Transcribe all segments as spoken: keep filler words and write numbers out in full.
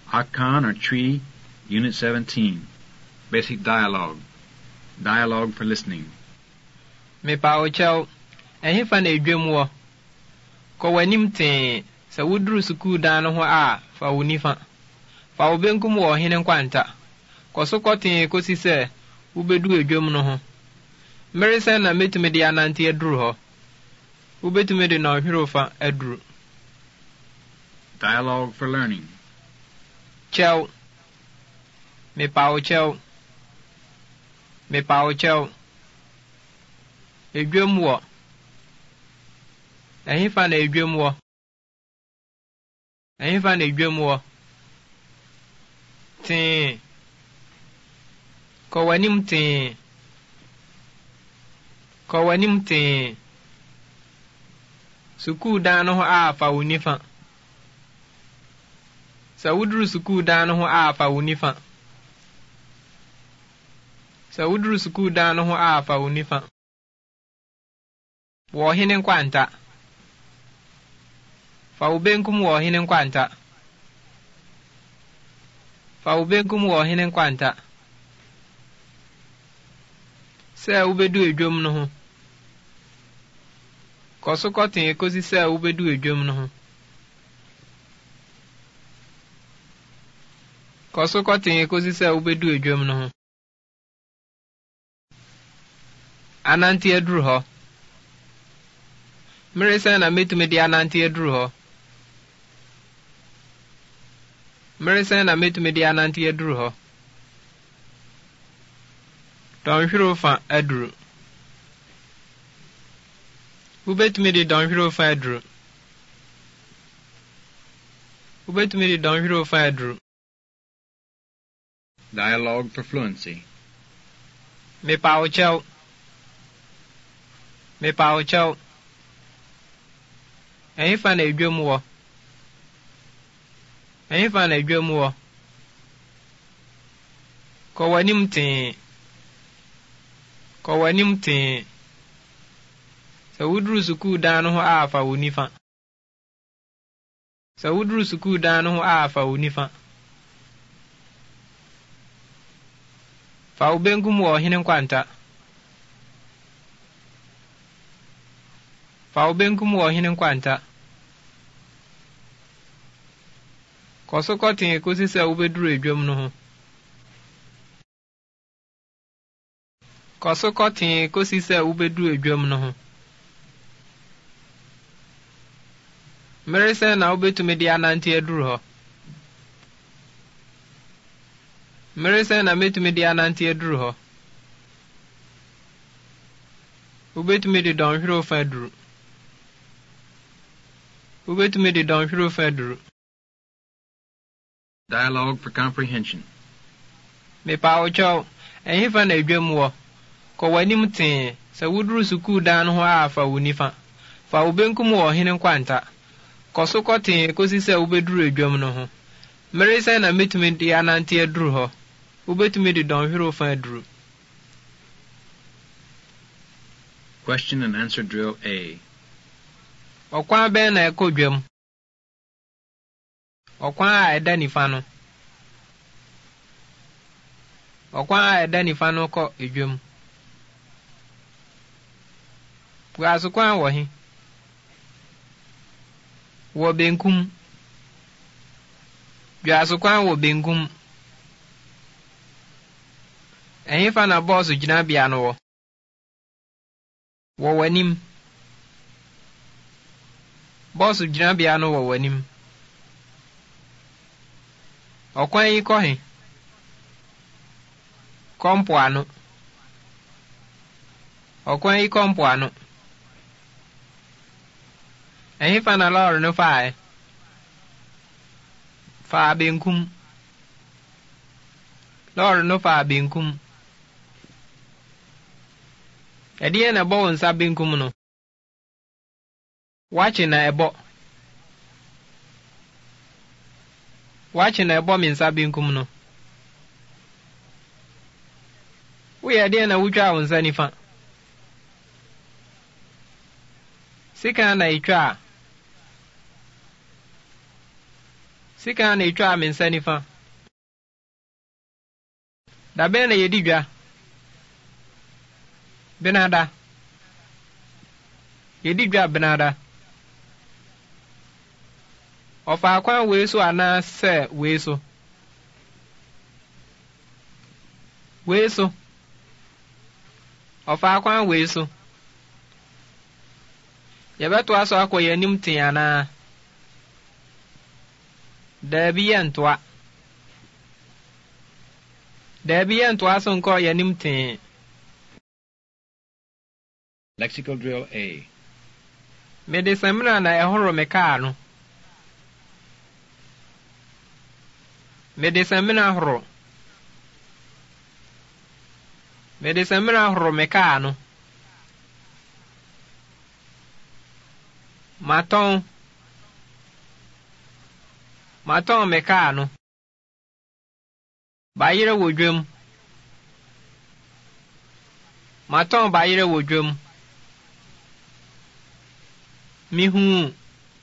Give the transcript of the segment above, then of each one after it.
Akan or Tree, Unit seventeen. Basic Dialogue. Dialogue for listening. Me pa ocho, ehi fa na edwam wo. Ko wanim ten, sa wuduru sukuu dan no ho a fa woni fa. Fa wo benkum wo hene nkwanta. Ko so koten kosi se ubedu edwam no ho. Merisa na metumi de anante aduru ho. Ubetumi de na hwiro fa aduru. Dialogue for learning. Chel. Me pa ocho. Me pa ocho. Edwam wo. Ehi fa na edwam wo. Ehi fa na edwam wo. Tin. Ko wanim tin. Ko wanim tin. Sukuu dan no ho a fa woni fa. Sa wuduru sukuu dan no ho a fa woni fa. Sa wuduru sukuu dan no ho a fa woni fa. Wo hene nkwanta. Fa ubenkum wo hene nkwanta. Fa ubenkum wo hene nkwanta. Se ubedu edwom no ho. Koso koten kosi se ubedu edwom no ho. Koso koten kosi se ubedu edwom no ho. Ananti aduru ho. Merisa na metumi de ananti aduru ho. Merisa na metumi de ananti aduru ho. Don hwiro fa aduru. Ubetumi de don hwiro fa aduru. Ubetumi de don hwiro fa aduru. Dialogue for fluency. Me pa ocho. Me pa ocho. Ehi fa na edwam wo. Ehi fa na edwam wo. Ko wanim tin. Ko wanim tin. Sa wuduru sukuu dan no ho a fa woni fa. Sa wuduru sukuu dan no ho a fa woni fa. Fa ubenkum wo hene nkwanta. Fa ubenkum wo hene nkwanta. Koso koten kosi se ubeduru edwam no ho. Koso koten kosi se ubeduru edwam no ho. Merisa na ubetumi de anante aduru ho. Merisa na metumi de anante aduru ho. Ubetumi de don hwiro fa aduru. Ubetumi de don hwiro fa aduru. Dialogue for comprehension. Me pa ocho, ehi fa na edwam wo. Ko wanim tin, sa wuduru sukuu dan no ho a fa woni fa. Fa ubenkum wo hene nkwanta. Koso koten kosi se ubeduru edwam no ho. Merisa na metumi de anante aduru ho. Ubetumi de don hwiro fa aduru. Question and answer drill A. Okwan ben na ekodwam. Okwan a eda nifa no. Okwan a eda nifa no ko edwam. Puaso kwan wo hi. Wo benkum. Puaso kwan wo benkum. Ehi fa na boss gina bia no wo. Wo wanim. Boss gina bia no wo wanim. Okwan yi ko he. Kompo ano. Okwan yi kompo ano. Ehi fa na lor no fa e. Fa benkum. Lor no fa benkum. Ediye na bo nsa benkum no. Wachi na ebo. Wachi na ebo mi nsa benkum no. Wo ye ediye na wutwa wo nsa nifa. Sika na itwa. Sika na etwa me nsa nifa. Da be na yedi dwa. Benada. Yedi dwa benada. Ofa akwan we so ana se we so. We so. Ofa akwan we so. Yebeto aso akoye nim tiana. Dabi yentwa. Dabi yentwa so nko ye nim tin. Lexical drill A. Me de semina na ehoro me kaa no. Me de semina horo. Me de semina horo me kaa no. Maton. Maton me kaa no. Bayire wodwem. Maton bayire wodwem. Mihu.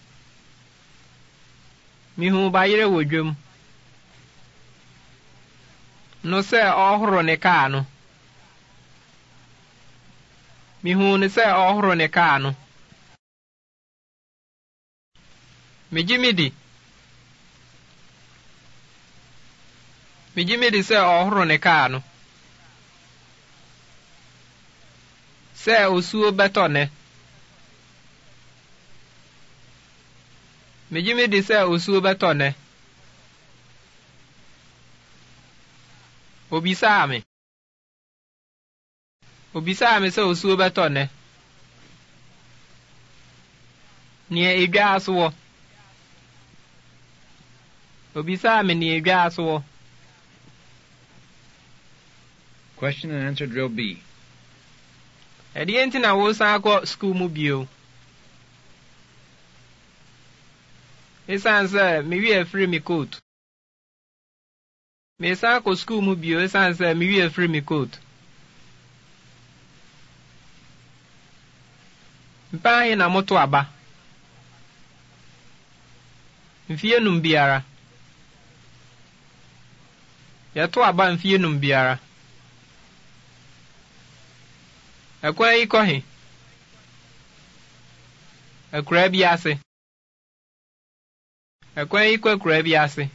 Mihu bayire wodwem. No se ohoro ne kaa no. Mihu ne se ohoro ne kaa no. Mijimidi. Mijimidi se ohoro ne kaa no. Se osuo betone. Mijimidi se osuo betone. Obisame. Obisame se osuo betone. Nie edwa aso. Obisame nie edwa aso. Question and answer drill B. Edi enti na wo san akọ school mu bio. Esan se me wi afri mi coat. Me san akọ school mu bio esan se me wi afri mi coat. Mpa anyị na moto aba. Mfie num biara. Yeto aba mfie num biara. Ekwa ikohi. Ekura bi ase. Ekwa ikwa kura bi ase.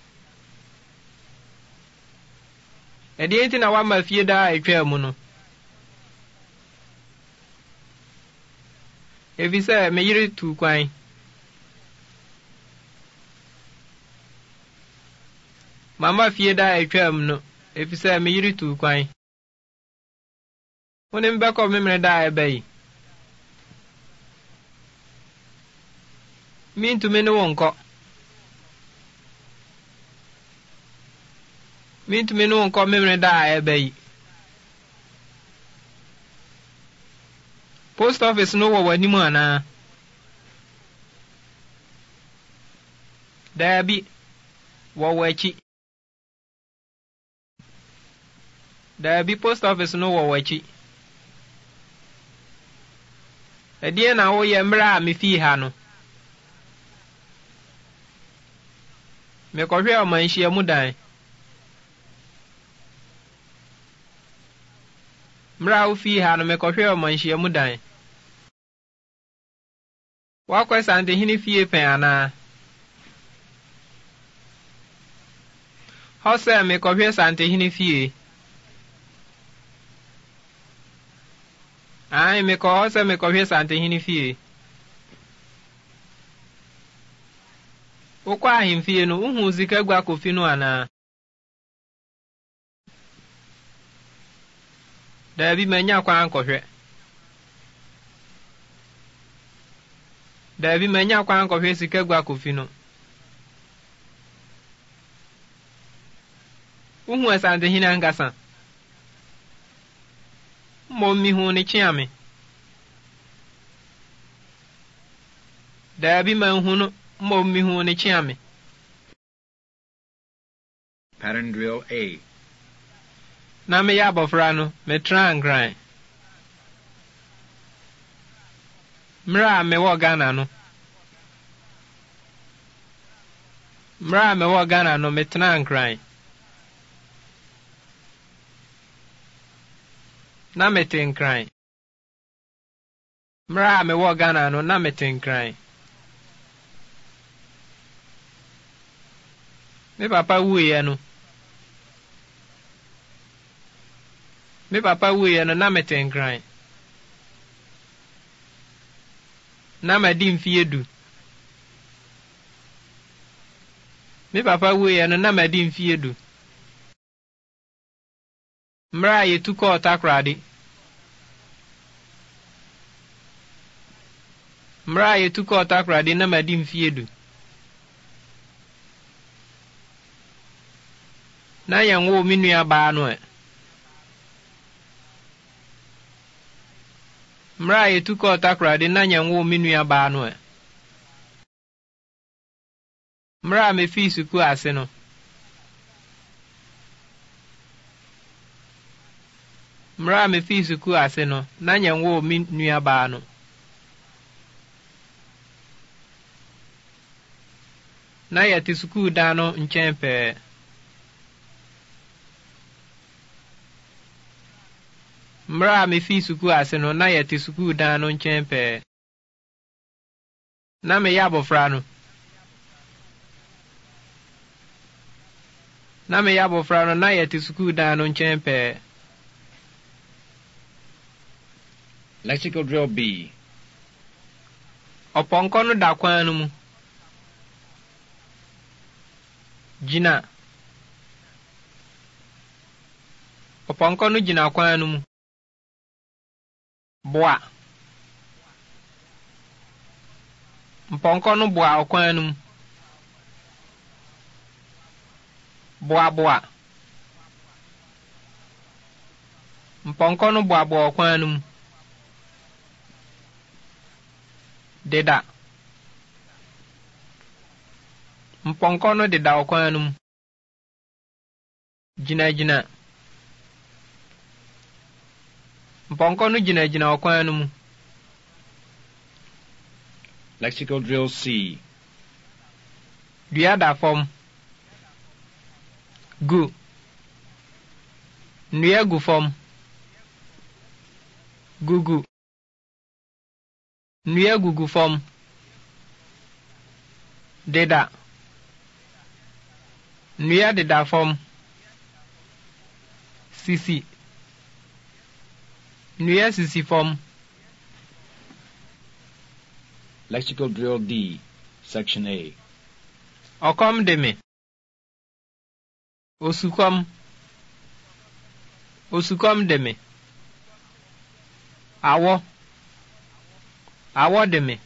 Edi enti na wa ma fie da etwa mu no. Evise me yiri tu kwan. Mama fie da etwa mu no. Evise me yiri tu kwan. Wone mbeko memre da ebeyi. Mintu me no wonko. Mintu me no wonko memre da ebeyi. Post office no wo wani mu ana. Dabi wo wachi. Dabi post office no wo wachi. Edie na wo ye mra me fi ha no. Me ko hwe o man hia mu dan. Mra wo fi ha no me ko hwe o man hia mu dan. Wa kwesa nde hini fie pen ana. Ho se me ko hwe sante hini fie. Ai me ko ho se me ko hwe sante hini fie. Okwa ahim fie no uhu zika gwa kofi no ana. Dabi manya kwa ankohwe. Dabi manya kwa ankohwe sika gwa kofi no. Uhu asante hina ngasa. Mo mi hu ni chiame. Dabi man hu no mo mi hu ni chiame. Pattern drill A. Na me ya bofra no me trangran. Mra me wo Ghana no. Mra me wo Ghana no metena nkran. Na mete nkran. Mra me wo Ghana no na mete nkran. Me papa wuye no. Me papa wuye no na mete nkran. Na madi mfie du. Me papa wuye no na madi mfie du. Mra yetu ko takrade. Mra yetu ko takrade na madi mfie du. Na yanwo mi nua ba no e. Mra yetu ko takrade na yanwo mi nua ba no e. Mra me fi suku ase no. Mra me fi suku ase no na yanwo mi nua ba no. Na yete suku da no nchen pe. Mra me fi suku ase no na yete suku da no nchen pe. Na me ya bofra no. Na me ya bofra no na yete suku da no nchen pe. Lexical drill B. Oponko no da kwan no mu. Jina. Oponko no jina kwan no mu. Boa. Mponko no boa okwan no mu. Boa boa. Mponko no boa boa okwan no mu. Deda. Mponko no deda okwan no mu. Jina jina. Mponko no jina jina okwan no mu. Lexical drill C. Dua da fom. Gu. Nnua gu fom. Gugu. Nnua gugu fom. Deda. Nnua deda fom. Sisi. Nnua sisi fom. Lexical drill D, section A. Okom de me. Osukom. Osukom de me. Awo. Awo de me.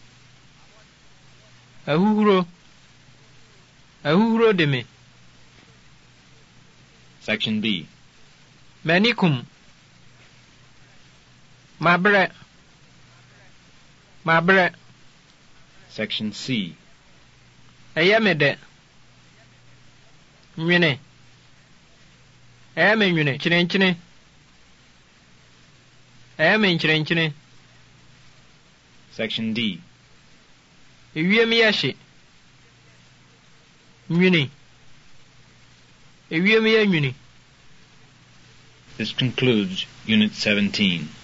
Ahuhuro. Ahuhuro de me. Section B. Manikum. Mabre. Mabre. Section C. Ayamede. Nwene. Ayame nwene chirenchine. Ayame chirenchine. Section D. Ewiem yashe. Nwene. Ewiem ya nwene. This concludes Unit seventeen.